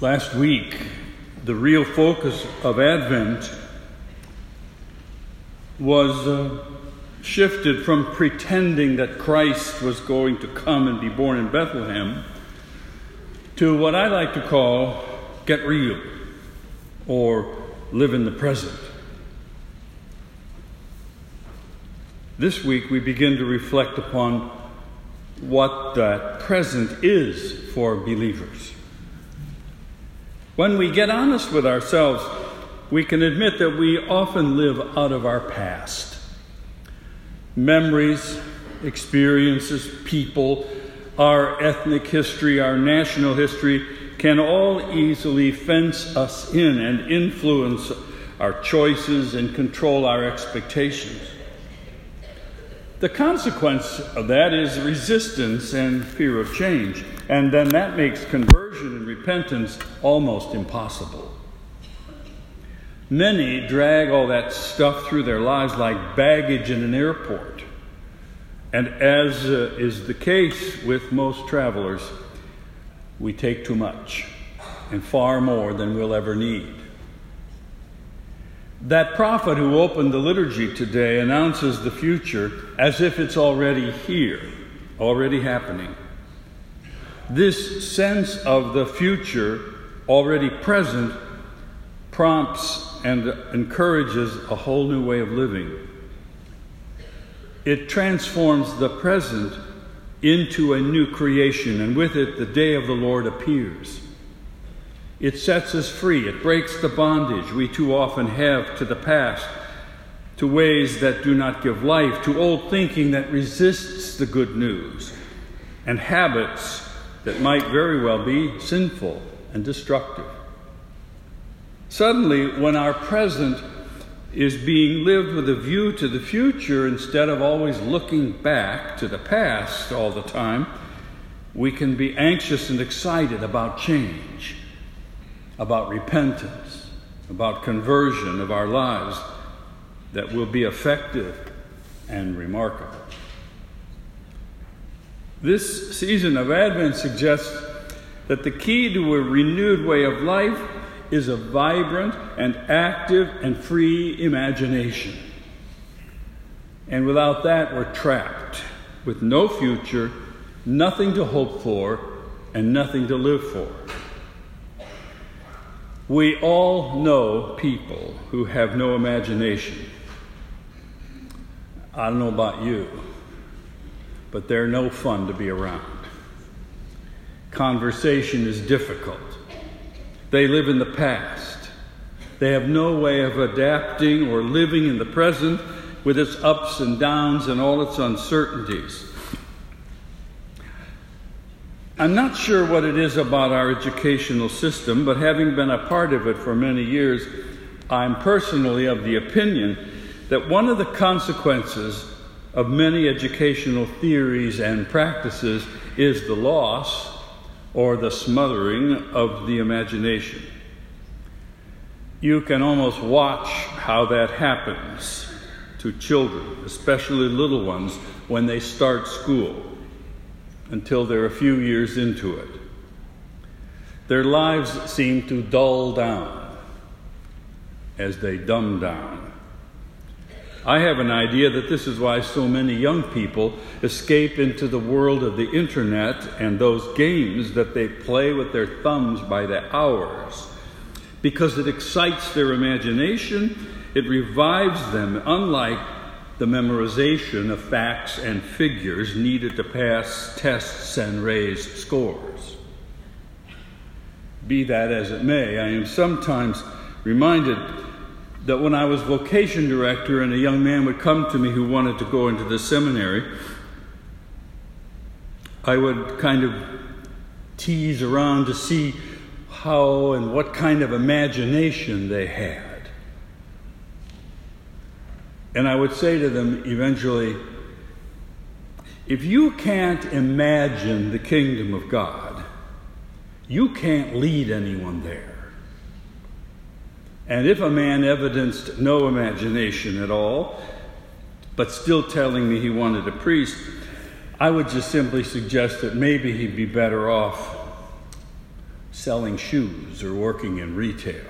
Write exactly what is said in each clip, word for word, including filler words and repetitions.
Last week, the real focus of Advent was uh, shifted from pretending that Christ was going to come and be born in Bethlehem to what I like to call get real or live in the present. This week we begin to reflect upon what that present is for believers. When we get honest with ourselves, we can admit that we often live out of our past. Memories, experiences, people, our ethnic history, our national history can all easily fence us in and influence our choices and control our expectations. The consequence of that is resistance and fear of change, and then that makes conversion and repentance almost impossible. Many drag all that stuff through their lives like baggage in an airport. And as uh, is the case with most travelers, we take too much and far more than we'll ever need. That prophet who opened the liturgy today announces the future as if it's already here, already happening. This sense of the future already present prompts and encourages a whole new way of living. It transforms the present into a new creation, and with it the day of the Lord appears. It sets us free. It breaks the bondage we too often have to the past, to ways that do not give life, to old thinking that resists the good news, and habits that might very well be sinful and destructive. Suddenly, when our present is being lived with a view to the future instead of always looking back to the past all the time, we can be anxious and excited about change, about repentance, about conversion of our lives that will be effective and remarkable. This season of Advent suggests that the key to a renewed way of life is a vibrant and active and free imagination. And without that, we're trapped with no future, nothing to hope for, and nothing to live for. We all know people who have no imagination. I don't know about you, but they're no fun to be around. Conversation is difficult. They live in the past. They have no way of adapting or living in the present with its ups and downs and all its uncertainties. I'm not sure what it is about our educational system, but having been a part of it for many years, I'm personally of the opinion that one of the consequences of many educational theories and practices is the loss or the smothering of the imagination. You can almost watch how that happens to children, especially little ones, when they start school, until they're a few years into it. Their lives seem to dull down as they dumb down. I have an idea that this is why so many young people escape into the world of the internet and those games that they play with their thumbs by the hours. Because it excites their imagination, it revives them, unlike the memorization of facts and figures needed to pass tests and raise scores. Be that as it may, I am sometimes reminded that when I was vocation director and a young man would come to me who wanted to go into the seminary, I would kind of tease around to see how and what kind of imagination they had. And I would say to them eventually, if you can't imagine the kingdom of God, you can't lead anyone there. And if a man evidenced no imagination at all, but still telling me he wanted a priest, I would just simply suggest that maybe he'd be better off selling shoes or working in retail.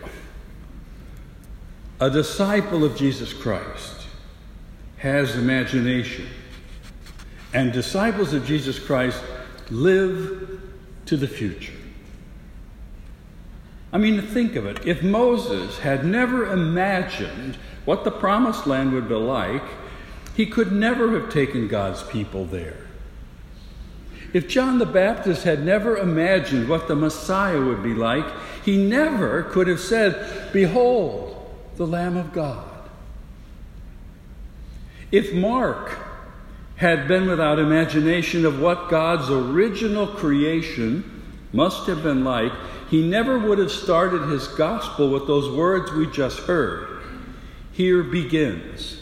A disciple of Jesus Christ has imagination, and disciples of Jesus Christ live to the future. I mean, think of it. If Moses had never imagined what the promised land would be like, he could never have taken God's people there. If John the Baptist had never imagined what the Messiah would be like, he never could have said, "Behold, the Lamb of God." If Mark had been without imagination of what God's original creation must have been like, he never would have started his gospel with those words we just heard. Here begins.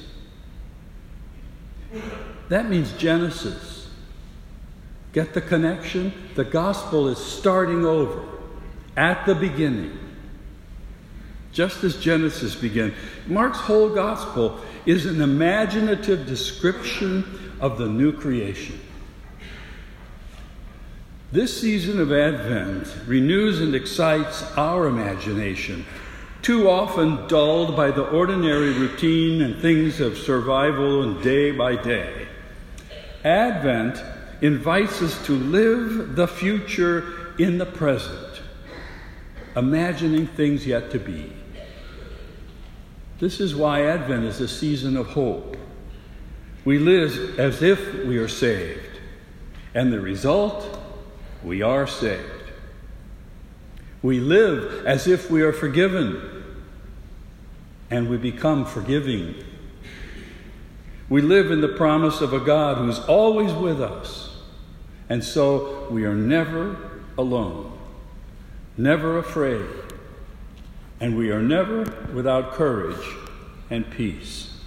That means Genesis. Get the connection? The gospel is starting over at the beginning. Just as Genesis began. Mark's whole gospel is an imaginative description of the new creation. This season of Advent renews and excites our imagination, too often dulled by the ordinary routine and things of survival and day by day. Advent invites us to live the future in the present, imagining things yet to be. This is why Advent is a season of hope. We live as if we are saved, and the result, we are saved. We live as if we are forgiven, and we become forgiving. We live in the promise of a God who's always with us, and so we are never alone, never afraid, and we are never without courage and peace.